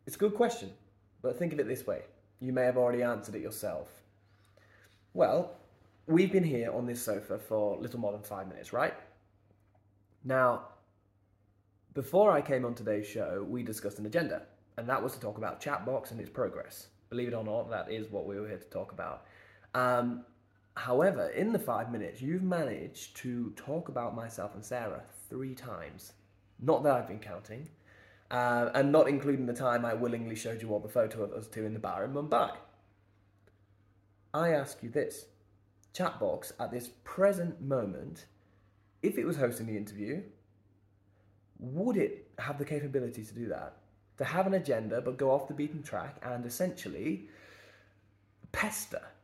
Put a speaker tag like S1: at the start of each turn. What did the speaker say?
S1: It's a good question, but think of it this way. You may have already answered it yourself. Well, we've been here on this sofa for little more than 5 minutes, right? Now, before I came on today's show, we discussed an agenda, and that was to talk about Chatbox and its progress. Believe it or not, that is what we were here to talk about. However, in the 5 minutes, you've managed to talk about myself and Sarah 3 times. Not that I've been counting, and not including the time I willingly showed you all the photo of us two in the bar in Mumbai. I ask you this. Chatbox, at this present moment, if it was hosting the interview, would it have the capability to do that? To have an agenda but go off the beaten track and essentially pester